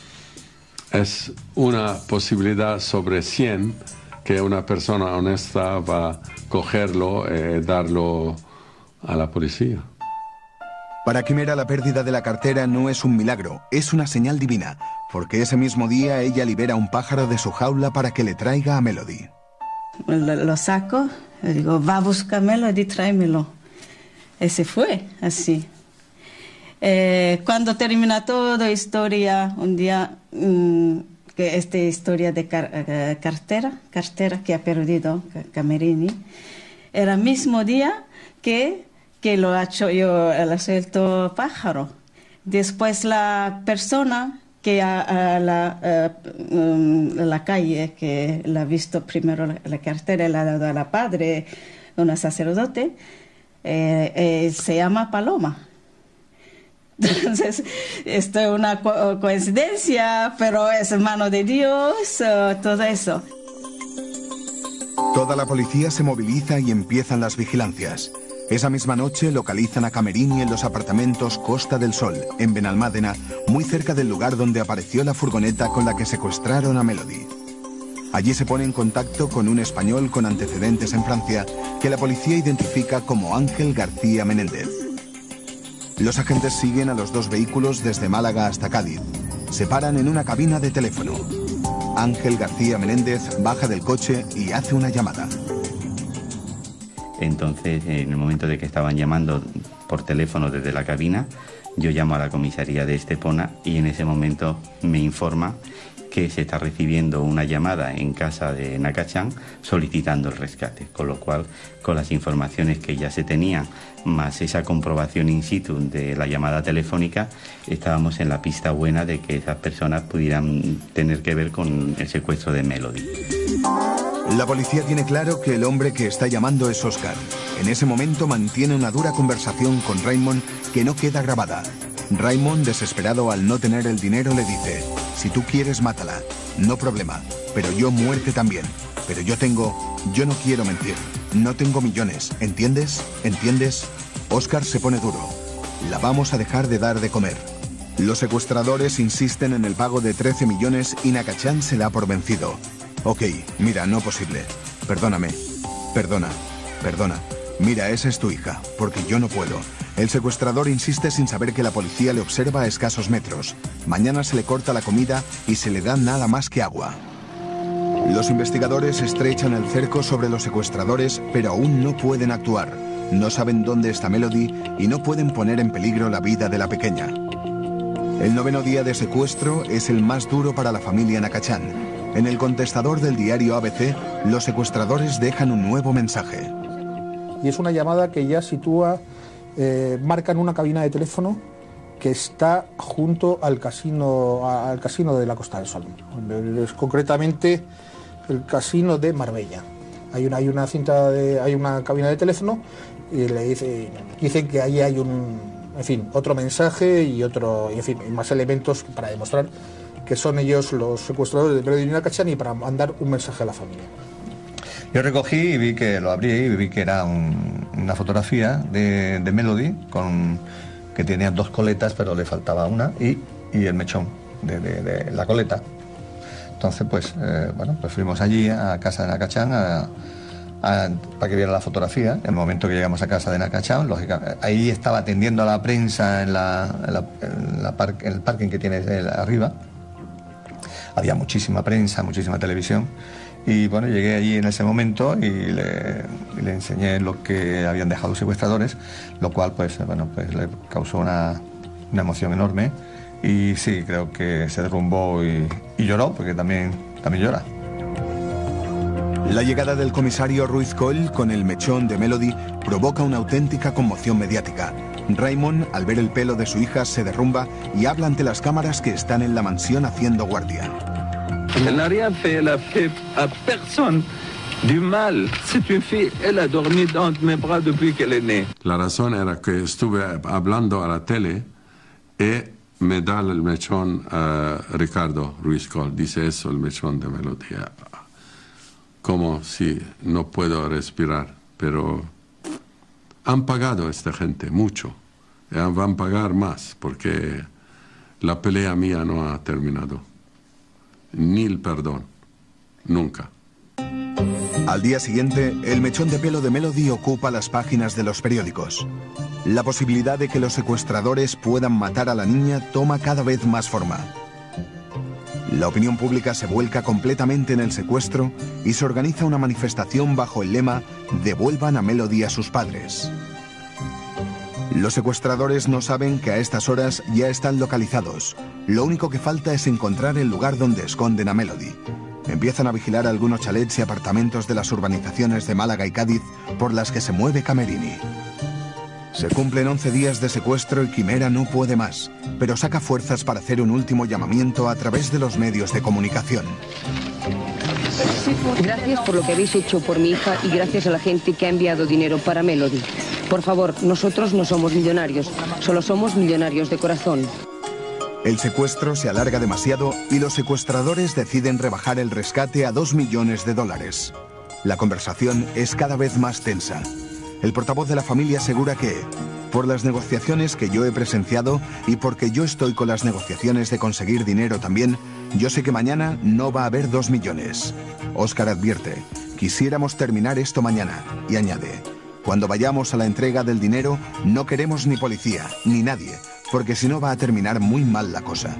es una posibilidad sobre 100 que una persona honesta va a cogerlo y darlo a la policía. Para Quimera, la pérdida de la cartera no es un milagro, es una señal divina, porque ese mismo día ella libera un pájaro de su jaula para que le traiga a Melody. Lo saco, le digo, va a buscar Melody, tráemelo. Y se fue así. Cuando termina toda historia, un día, que esta historia de cartera que ha perdido Camerini, era el mismo día que lo ha hecho yo, el suelto pájaro. Después la persona que a la calle, que la ha visto primero la cartera, la ha dado a la padre, una sacerdote, se llama Paloma. Entonces, esto es una coincidencia, pero es mano de Dios, todo eso. Toda la policía se moviliza y empiezan las vigilancias. Esa misma noche localizan a Camerini en los apartamentos Costa del Sol, en Benalmádena, muy cerca del lugar donde apareció la furgoneta con la que secuestraron a Melody. Allí se pone en contacto con un español con antecedentes en Francia que la policía identifica como Ángel García Menéndez. Los agentes siguen a los 2 vehículos desde Málaga hasta Cádiz. Se paran en una cabina de teléfono. Ángel García Menéndez baja del coche y hace una llamada. Entonces, en el momento de que estaban llamando por teléfono desde la cabina, yo llamo a la comisaría de Estepona y en ese momento me informa que se está recibiendo una llamada en casa de Nakachan solicitando el rescate, con lo cual, con las informaciones que ya se tenían, más esa comprobación in situ de la llamada telefónica, estábamos en la pista buena de que esas personas pudieran tener que ver con el secuestro de Melody. La policía tiene claro que el hombre que está llamando es Oscar. En ese momento mantiene una dura conversación con Raymond que no queda grabada. Raymond, desesperado al no tener el dinero, le dice: si tú quieres, mátala, no problema, pero yo muerte también. Pero yo no quiero mentir, no tengo millones, ¿entiendes? ¿Entiendes? Oscar se pone duro. La vamos a dejar de dar de comer. Los secuestradores insisten en el pago de 13 millones y Nakachan se da por vencido. Ok, mira, no posible. Perdóname. Perdona. Mira, esa es tu hija, porque yo no puedo. El secuestrador insiste sin saber que la policía le observa a escasos metros. Mañana se le corta la comida y se le da nada más que agua. Los investigadores estrechan el cerco sobre los secuestradores, pero aún no pueden actuar. No saben dónde está Melody y no pueden poner en peligro la vida de la pequeña. El 9º día de secuestro es el más duro para la familia Nakachan. En el contestador del diario ABC, los secuestradores dejan un nuevo mensaje. Y es una llamada que ya sitúa, marcan una cabina de teléfono que está junto al casino de la Costa del Sol. Es concretamente el casino de Marbella. Hay una cabina de teléfono y le dicen que allí hay otro mensaje y más elementos para demostrar que son ellos los secuestradores de Melody y Nakachan y para mandar un mensaje a la familia. Yo recogí y vi que lo abrí y vi que era una fotografía de Melody que tenía 2 coletas, pero le faltaba una y el mechón de la coleta. Entonces, pues fuimos allí a casa de Nakachan para que viera la fotografía. En el momento que llegamos a casa de Nakachan, lógicamente, ahí estaba atendiendo a la prensa en el parking que tiene arriba. Había muchísima prensa, muchísima televisión. Y bueno, llegué allí en ese momento y le enseñé lo que habían dejado los secuestradores, lo cual pues le causó una emoción enorme. Y sí, creo que se derrumbó y lloró, porque también llora. La llegada del comisario Ruiz Coll con el mechón de Melody provoca una auténtica conmoción mediática. Raymond, al ver el pelo de su hija, se derrumba y habla ante las cámaras que están en la mansión haciendo guardia. Elle n'a rien fait, elle a fait à personne du mal. C'est une fille, elle a dormi dans mes bras depuis qu'elle est née. La razón era que estuve hablando a la tele y me da el mechón Ricardo Ruiz Coll. Dice eso, el mechón de Melody. Como si no puedo respirar, pero han pagado a esta gente mucho. Van a pagar más porque la pelea mía no ha terminado. Ni el perdón. Nunca. Al día siguiente, el mechón de pelo de Melody ocupa las páginas de los periódicos. La posibilidad de que los secuestradores puedan matar a la niña toma cada vez más forma. La opinión pública se vuelca completamente en el secuestro y se organiza una manifestación bajo el lema «Devuelvan a Melody a sus padres». Los secuestradores no saben que a estas horas ya están localizados. Lo único que falta es encontrar el lugar donde esconden a Melody. Empiezan a vigilar algunos chalets y apartamentos de las urbanizaciones de Málaga y Cádiz por las que se mueve Camerini. Se cumplen 11 días de secuestro y Quimera no puede más, pero saca fuerzas para hacer un último llamamiento a través de los medios de comunicación. Gracias por lo que habéis hecho por mi hija y gracias a la gente que ha enviado dinero para Melody. Por favor, nosotros no somos millonarios, solo somos millonarios de corazón. El secuestro se alarga demasiado y los secuestradores deciden rebajar el rescate a $2 millones. La conversación es cada vez más tensa. El portavoz de la familia asegura que, por las negociaciones que yo he presenciado y porque yo estoy con las negociaciones de conseguir dinero también, yo sé que mañana no va a haber 2 millones. Oscar advierte, quisiéramos terminar esto mañana, y añade, cuando vayamos a la entrega del dinero no queremos ni policía, ni nadie, porque si no va a terminar muy mal la cosa.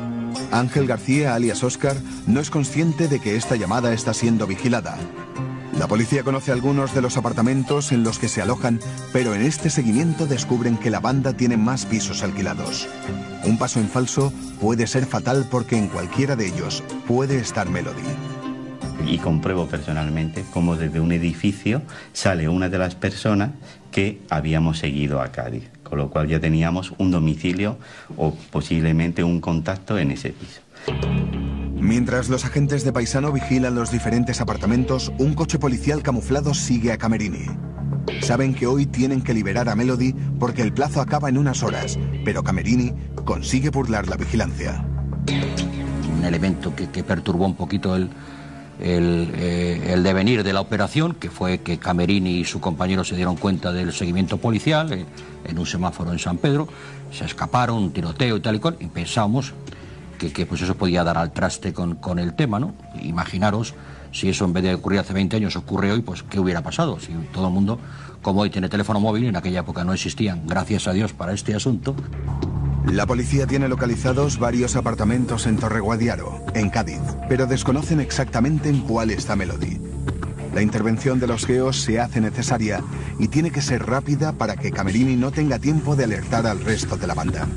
Ángel García, alias Oscar, no es consciente de que esta llamada está siendo vigilada. La policía conoce algunos de los apartamentos en los que se alojan, pero en este seguimiento descubren que la banda tiene más pisos alquilados. Un paso en falso puede ser fatal porque en cualquiera de ellos puede estar Melody. Y compruebo personalmente cómo desde un edificio sale una de las personas que habíamos seguido a Cádiz, con lo cual ya teníamos un domicilio o posiblemente un contacto en ese piso. Mientras los agentes de Paisano vigilan los diferentes apartamentos, un coche policial camuflado sigue a Camerini. Saben que hoy tienen que liberar a Melody porque el plazo acaba en unas horas, pero Camerini consigue burlar la vigilancia. Un elemento que perturbó un poquito el devenir de la operación, que fue que Camerini y su compañero se dieron cuenta del seguimiento policial en un semáforo en San Pedro, se escaparon, un tiroteo y tal y cual, y pensamos que pues eso podía dar al traste con el tema, ¿no? Imaginaros si eso en vez de ocurrir hace 20 años ocurre hoy, pues ¿qué hubiera pasado? Si todo el mundo, como hoy, tiene teléfono móvil, y en aquella época no existían, gracias a Dios, para este asunto. La policía tiene localizados varios apartamentos en Torreguadiaro, en Cádiz, pero desconocen exactamente en cuál está Melody. La intervención de los geos se hace necesaria y tiene que ser rápida para que Camerini no tenga tiempo de alertar al resto de la banda.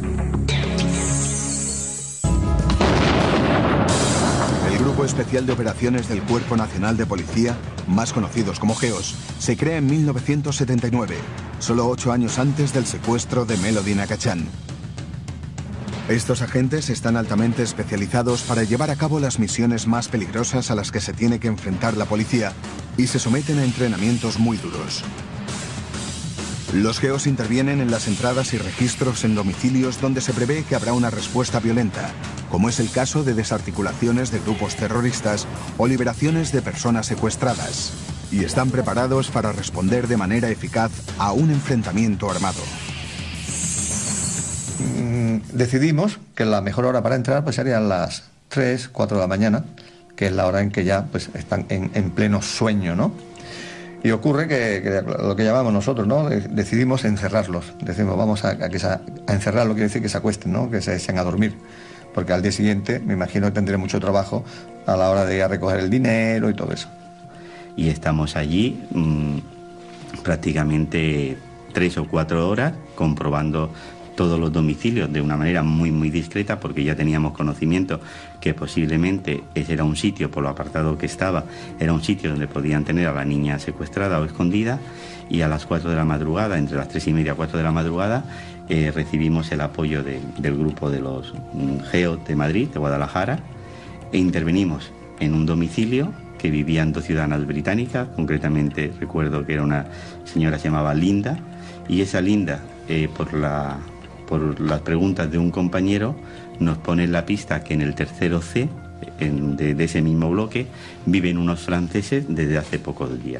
El Grupo Especial de Operaciones del Cuerpo Nacional de Policía, más conocidos como GEOS, se crea en 1979, solo 8 años antes del secuestro de Melody Nakachan. Estos agentes están altamente especializados para llevar a cabo las misiones más peligrosas a las que se tiene que enfrentar la policía y se someten a entrenamientos muy duros. Los GEOS intervienen en las entradas y registros en domicilios donde se prevé que habrá una respuesta violenta, como es el caso de desarticulaciones de grupos terroristas o liberaciones de personas secuestradas, y están preparados para responder de manera eficaz a un enfrentamiento armado. Decidimos que la mejor hora para entrar pues serían las 3, 4 de la mañana, que es la hora en que ya pues están en pleno sueño, ¿no? Y ocurre que lo que llamamos nosotros, ¿no? Decidimos encerrarlos. Decimos, vamos a encerrarlos, quiere decir que se acuesten, ¿no? Que se echen a dormir. Porque al día siguiente me imagino que tendré mucho trabajo a la hora de ir a recoger el dinero y todo eso. Y estamos allí prácticamente 3 o 4 horas comprobando todos los domicilios de una manera muy discreta, porque ya teníamos conocimiento que posiblemente ese era un sitio, por lo apartado que estaba, era un sitio donde podían tener a la niña secuestrada o escondida, y a las 4 de la madrugada, entre las 3:30 y 4 de la madrugada, recibimos el apoyo del grupo de los GEO de Madrid, de Guadalajara, e intervenimos en un domicilio que vivían 2 ciudadanas británicas, concretamente recuerdo que era una señora que se llamaba Linda, y esa Linda, por las preguntas de un compañero, nos pone en la pista que en el tercero C de ese mismo bloque viven unos franceses desde hace pocos días.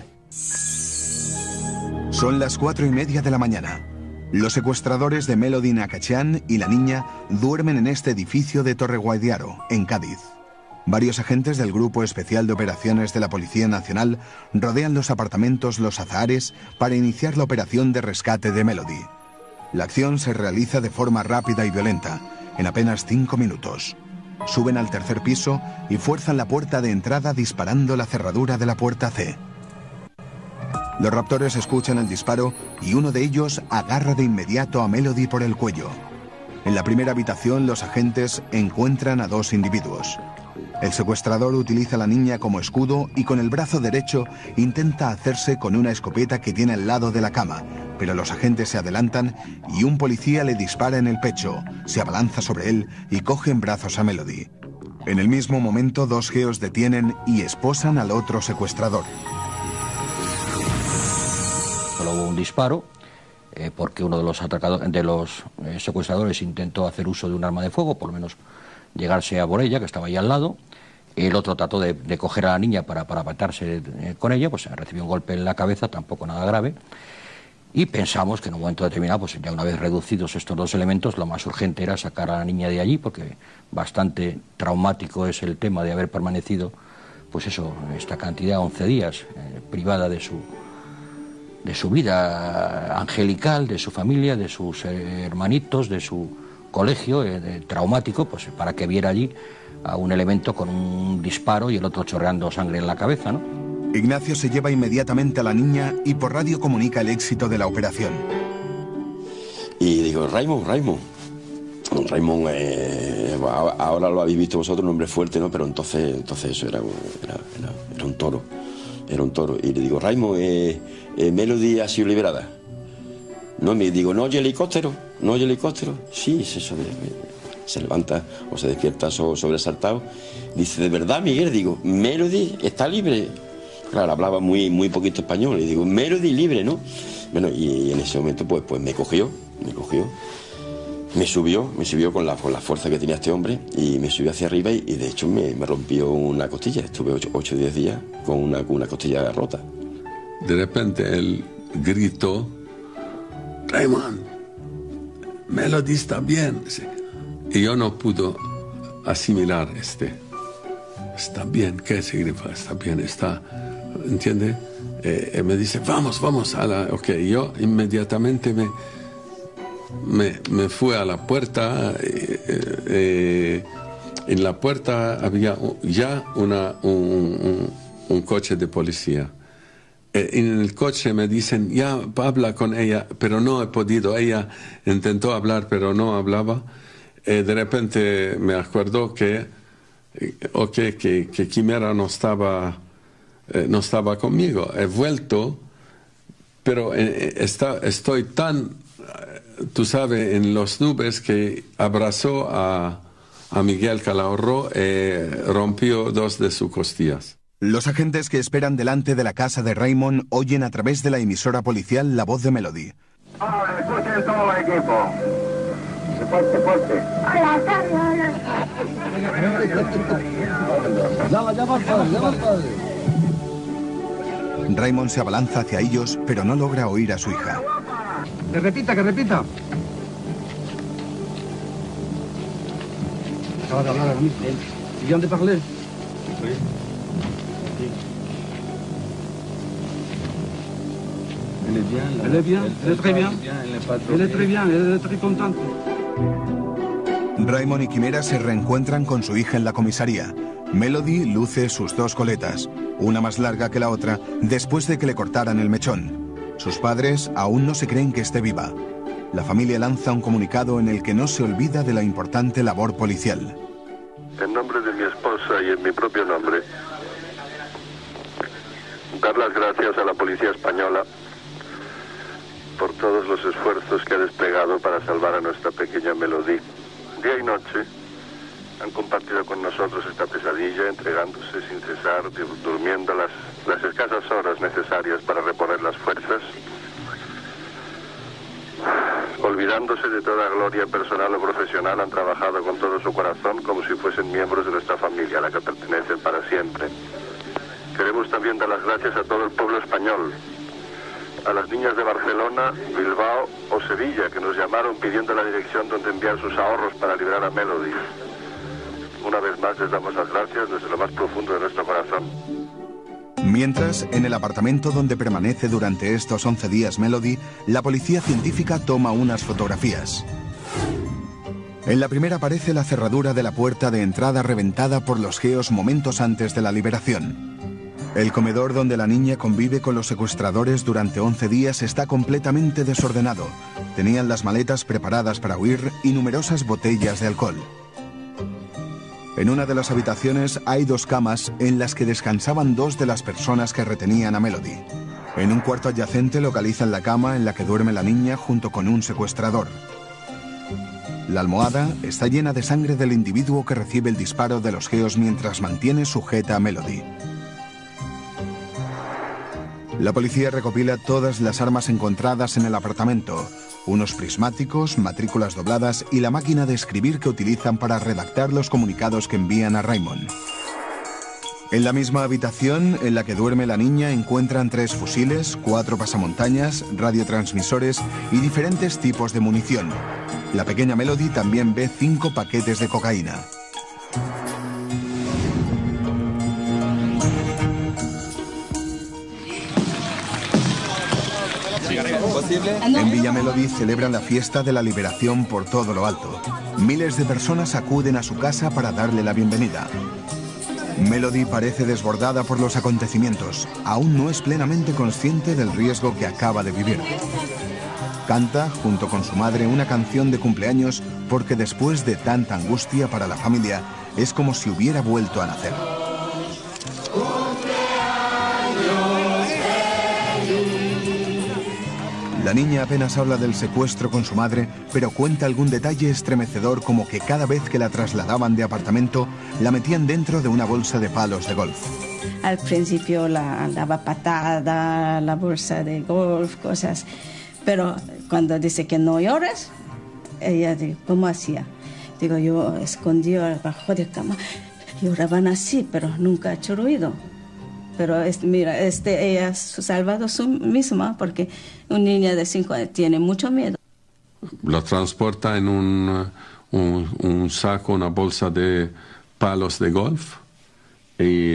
Son las 4:30 de la mañana. Los secuestradores de Melody Nakachan y la niña duermen en este edificio de Torreguadiaro, en Cádiz. Varios agentes del Grupo Especial de Operaciones de la Policía Nacional rodean los apartamentos Los Azahares para iniciar la operación de rescate de Melody. La acción se realiza de forma rápida y violenta, en apenas 5 minutos. Suben al tercer piso y fuerzan la puerta de entrada disparando la cerradura de la puerta C. Los raptores escuchan el disparo y uno de ellos agarra de inmediato a Melody por el cuello. En la primera habitación los agentes encuentran a 2 individuos. El secuestrador utiliza a la niña como escudo y con el brazo derecho intenta hacerse con una escopeta que tiene al lado de la cama, pero los agentes se adelantan y un policía le dispara en el pecho, se abalanza sobre él y coge en brazos a Melody. En el mismo momento 2 GEOs detienen y esposan al otro secuestrador. Solo hubo un disparo porque uno de los secuestradores intentó hacer uso de un arma de fuego, por lo menos llegarse a por ella, que estaba ahí al lado. El otro trató de coger a la niña para apatarse con ella, pues recibió un golpe en la cabeza, tampoco nada grave. Y pensamos que en un momento determinado, pues ya una vez reducidos estos 2 elementos, lo más urgente era sacar a la niña de allí, porque bastante traumático es el tema de haber permanecido, pues eso, esta cantidad, 11 días, privada de su vida angelical, de su familia, de sus hermanitos, de su colegio, traumático, pues para que viera allí a un elemento con un disparo y el otro chorreando sangre en la cabeza, ¿no? Ignacio se lleva inmediatamente a la niña y por radio comunica el éxito de la operación. Y digo, Raymond, ahora lo habéis visto vosotros, un hombre fuerte, ¿no? Pero entonces eso era un toro. Era un toro. Y le digo, Raymond, Melody ha sido liberada. No, me digo, ¿no oye helicóptero? ¿No oye helicóptero? Sí, se levanta o se despierta sobresaltado. Dice, ¿de verdad, Miguel? Digo, Melody está libre. Claro, hablaba muy poquito español. Y digo, Melody libre, ¿no? Bueno, y en ese momento pues me cogió. Me subió con la fuerza que tenía este hombre y me subió hacia arriba y de hecho me rompió una costilla. Estuve 8 o 10 días con una costilla rota. De repente él gritó, Raymond, Melody está bien. Y yo no pude asimilar está bien, ¿qué significa? Está bien, está, ¿entiende? Me dice, vamos a la... Ok, yo inmediatamente me fui a la puerta. En la puerta había ya un coche de policía. En el coche me dicen, ya habla con ella, pero no he podido. Ella intentó hablar, pero no hablaba. De repente me acuerdo que Quimera no estaba conmigo. He vuelto, pero estoy tan, tú sabes, en las nubes que abrazó a Miguel Calahorro y rompió 2 de sus costillas. Los agentes que esperan delante de la casa de Raymond oyen a través de la emisora policial la voz de Melody. Ahora, escuchen todo el equipo. Fuerte. Hola, Carlos. Llama al padre. Raymond se abalanza hacia ellos, pero no logra oír a su hija. Que repita. Acaba de hablar a mí. ¿Y dónde parlé? Elle est bien, elle est très bien. Elle est très bien, elle est très contente. Raymond y Quimera se reencuentran con su hija en la comisaría. Melody luce sus 2 coletas, una más larga que la otra, después de que le cortaran el mechón. Sus padres aún no se creen que esté viva. La familia lanza un comunicado en el que no se olvida de la importante labor policial. En nombre de mi esposa y en mi propio nombre, dar las gracias a la policía española por todos los esfuerzos que ha desplegado para salvar a nuestra pequeña Melody. Día y noche han compartido con nosotros esta pesadilla, entregándose sin cesar, durmiendo las escasas horas necesarias para reponer las fuerzas, olvidándose de toda gloria personal o profesional, han trabajado con todo su corazón como si fuesen miembros de nuestra familia, a la que pertenecen para siempre. Queremos también dar las gracias a todo el pueblo español, a las niñas de Barcelona, Bilbao o Sevilla, que nos llamaron pidiendo la dirección donde enviar sus ahorros para liberar a Melody. Una vez más les damos las gracias desde lo más profundo de nuestro corazón. Mientras, en el apartamento donde permanece durante estos 11 días Melody, la policía científica toma unas fotografías. En la primera aparece la cerradura de la puerta de entrada reventada por los geos momentos antes de la liberación. El comedor donde la niña convive con los secuestradores durante 11 días está completamente desordenado. Tenían las maletas preparadas para huir y numerosas botellas de alcohol. En una de las habitaciones hay 2 camas en las que descansaban 2 de las personas que retenían a Melody. En un cuarto adyacente localizan la cama en la que duerme la niña junto con un secuestrador. La almohada está llena de sangre del individuo que recibe el disparo de los geos mientras mantiene sujeta a Melody. La policía recopila todas las armas encontradas en el apartamento, unos prismáticos, matrículas dobladas y la máquina de escribir que utilizan para redactar los comunicados que envían a Raymond. En la misma habitación en la que duerme la niña encuentran 3 fusiles, 4 pasamontañas, radiotransmisores y diferentes tipos de munición. La pequeña Melody también ve 5 paquetes de cocaína. En Villa Melody celebran la fiesta de la liberación por todo lo alto. Miles de personas acuden a su casa para darle la bienvenida. Melody parece desbordada por los acontecimientos. Aún no es plenamente consciente del riesgo que acaba de vivir. Canta, junto con su madre, una canción de cumpleaños porque después de tanta angustia para la familia, es como si hubiera vuelto a nacer. La niña apenas habla del secuestro con su madre, pero cuenta algún detalle estremecedor, como que cada vez que la trasladaban de apartamento, la metían dentro de una bolsa de palos de golf. Al principio la daba patada, la bolsa de golf, cosas. Pero cuando dice que no llores, ella dice, ¿cómo hacía? Digo, yo escondí abajo de cama. Lloraban así, pero nunca ha hecho ruido. Pero mira, ella ha salvado a sí misma, porque una niña de 5 años tiene mucho miedo. Lo transporta en un saco, una bolsa de palos de golf y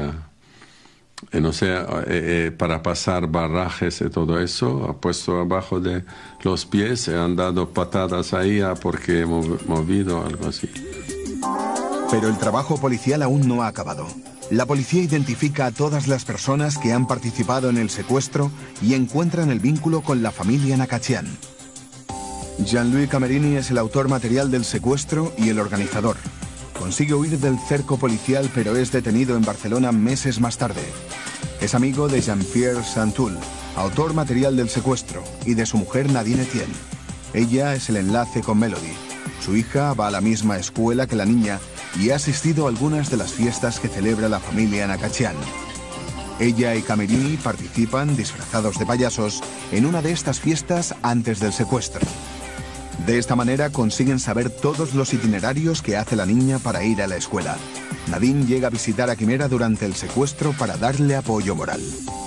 no sé, para pasar barrajes y todo eso, ha puesto abajo de los pies, han dado patadas ahí porque he movido algo así. Pero el trabajo policial aún no ha acabado. La policía identifica a todas las personas que han participado en el secuestro y encuentran el vínculo con la familia Nakachian. Jean-Louis Camerini es el autor material del secuestro y el organizador. Consigue huir del cerco policial, pero es detenido en Barcelona meses más tarde. Es amigo de Jean-Pierre Santoul, autor material del secuestro, y de su mujer Nadine Etienne. Ella es el enlace con Melody. Su hija va a la misma escuela que la niña y ha asistido a algunas de las fiestas que celebra la familia Nakachian. Ella y Camerini participan, disfrazados de payasos, en una de estas fiestas antes del secuestro. De esta manera consiguen saber todos los itinerarios que hace la niña para ir a la escuela. Nadine llega a visitar a Quimera durante el secuestro para darle apoyo moral.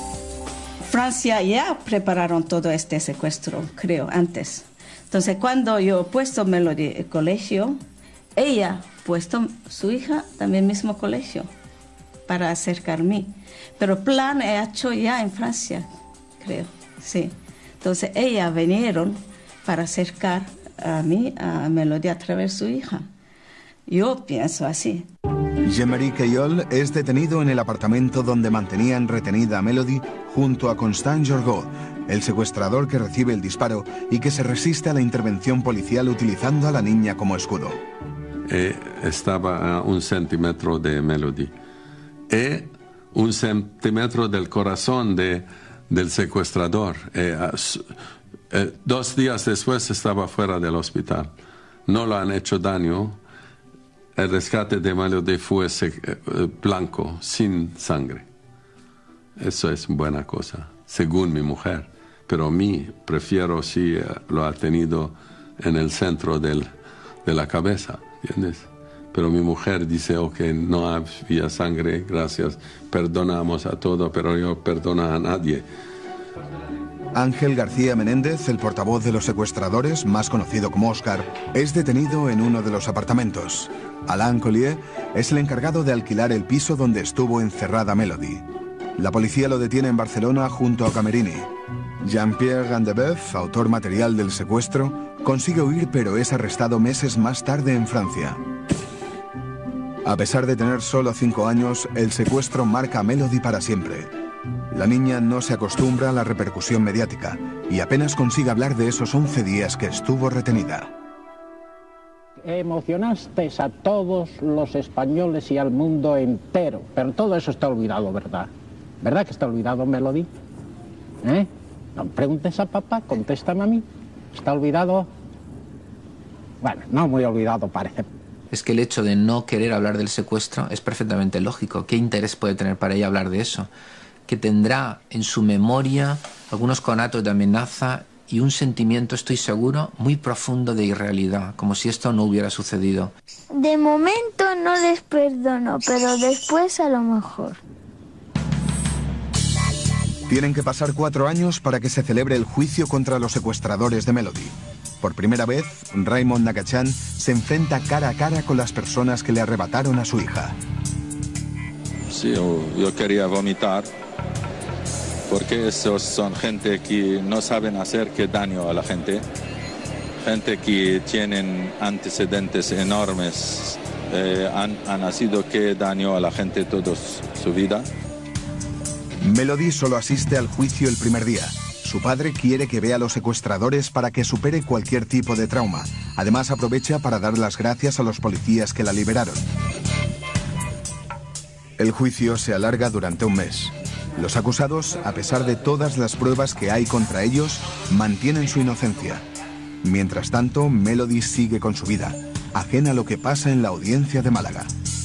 Francia ya prepararon todo este secuestro, creo, antes. Entonces, cuando yo he puesto Melody en el colegio, ella ha puesto su hija también en el mismo colegio para acercarme. Pero plan he hecho ya en Francia, creo, sí. Entonces, ellas vinieron para acercar a mí, a Melody, a través de su hija. Yo pienso así. Jean-Marie Cayol es detenido en el apartamento donde mantenían retenida a Melody junto a Constant Jorgot, el secuestrador que recibe el disparo y que se resiste a la intervención policial utilizando a la niña como escudo. Estaba a 1 centímetro de Melody. 1 centímetro del corazón del secuestrador. 2 días después estaba fuera del hospital. No lo han hecho daño. El rescate de Melody fue blanco, sin sangre. Eso es buena cosa, según mi mujer. Pero a mí prefiero si lo ha tenido en el centro de la cabeza, ¿entiendes? Pero mi mujer dice, ok, no había sangre, gracias, perdonamos a todo, pero yo perdono a nadie. Ángel García Menéndez, el portavoz de los secuestradores, más conocido como Oscar, es detenido en uno de los apartamentos. Alain Collier es el encargado de alquilar el piso donde estuvo encerrada Melody. La policía lo detiene en Barcelona junto a Camerini. Jean-Pierre Gandebeuf, autor material del secuestro, consigue huir pero es arrestado meses más tarde en Francia. A pesar de tener solo 5 años, el secuestro marca a Melody para siempre. La niña no se acostumbra a la repercusión mediática y apenas consigue hablar de esos 11 días que estuvo retenida. Emocionaste a todos los españoles y al mundo entero, pero todo eso está olvidado, ¿verdad? ¿Verdad que está olvidado, Melody? No preguntes a papá, contéstame a mí. ¿Está olvidado? Bueno, no muy olvidado parece. Es que el hecho de no querer hablar del secuestro es perfectamente lógico. ¿Qué interés puede tener para ella hablar de eso? Que tendrá en su memoria algunos conatos de amenaza y un sentimiento, estoy seguro, muy profundo de irrealidad, como si esto no hubiera sucedido. De momento no les perdono, pero después a lo mejor. Tienen que pasar 4 años para que se celebre el juicio contra los secuestradores de Melody. Por primera vez, Raymond Nakachian se enfrenta cara a cara con las personas que le arrebataron a su hija. Sí, yo quería vomitar, porque esos son gente que no saben hacer que daño a la gente. Gente que tienen antecedentes enormes han sido que daño a la gente toda su vida. Melody solo asiste al juicio el primer día. Su padre quiere que vea a los secuestradores para que supere cualquier tipo de trauma. Además, aprovecha para dar las gracias a los policías que la liberaron. El juicio se alarga durante un mes. Los acusados, a pesar de todas las pruebas que hay contra ellos, mantienen su inocencia. Mientras tanto, Melody sigue con su vida, ajena a lo que pasa en la audiencia de Málaga.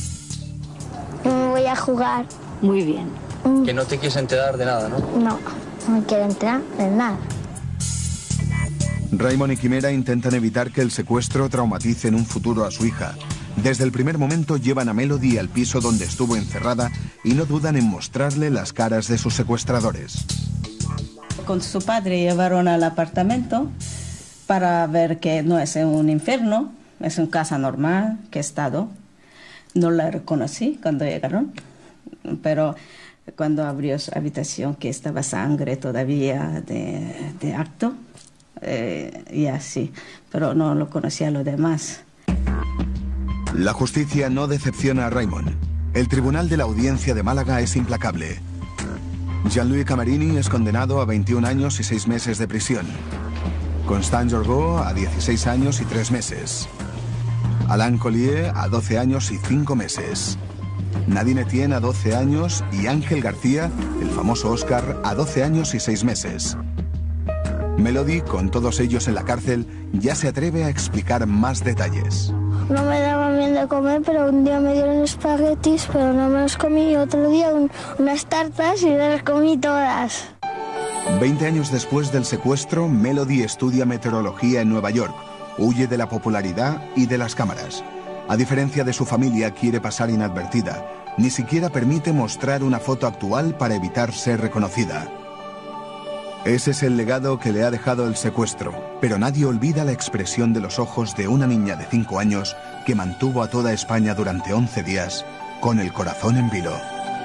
Voy a jugar. Muy bien. Que no te quieres enterar de nada, ¿no? No, no me quiero enterar de nada. Raymond y Quimera intentan evitar que el secuestro traumatice en un futuro a su hija. Desde el primer momento llevan a Melody al piso donde estuvo encerrada y no dudan en mostrarle las caras de sus secuestradores. Con su padre llevaron al apartamento para ver que no es un infierno, es una casa normal que he estado. No la reconocí cuando llegaron, pero cuando abrió su habitación que estaba sangre todavía de acto, y así, pero no lo conocía a los demás. La justicia no decepciona a Raymond. El tribunal de la audiencia de Málaga es implacable. Jean-Louis Camerini es condenado a 21 años y 6 meses de prisión. Constant Jorgo a 16 años y 3 meses. Alain Collier a 12 años y 5 meses. Nadine Etienne a 12 años y Ángel García, el famoso Oscar, a 12 años y 6 meses. Melody, con todos ellos en la cárcel, ya se atreve a explicar más detalles. No me daban bien de comer, pero un día me dieron espaguetis, pero no me los comí. Y otro día unas tartas y me las comí todas. 20 años después del secuestro, Melody estudia meteorología en Nueva York. Huye de la popularidad y de las cámaras. A diferencia de su familia, quiere pasar inadvertida. Ni siquiera permite mostrar una foto actual para evitar ser reconocida. Ese es el legado que le ha dejado el secuestro, pero nadie olvida la expresión de los ojos de una niña de 5 años que mantuvo a toda España durante 11 días con el corazón en vilo.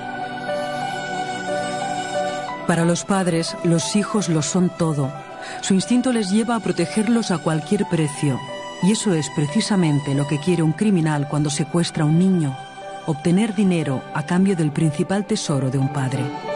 Para los padres, los hijos lo son todo. Su instinto les lleva a protegerlos a cualquier precio. Y eso es precisamente lo que quiere un criminal cuando secuestra a un niño: obtener dinero a cambio del principal tesoro de un padre.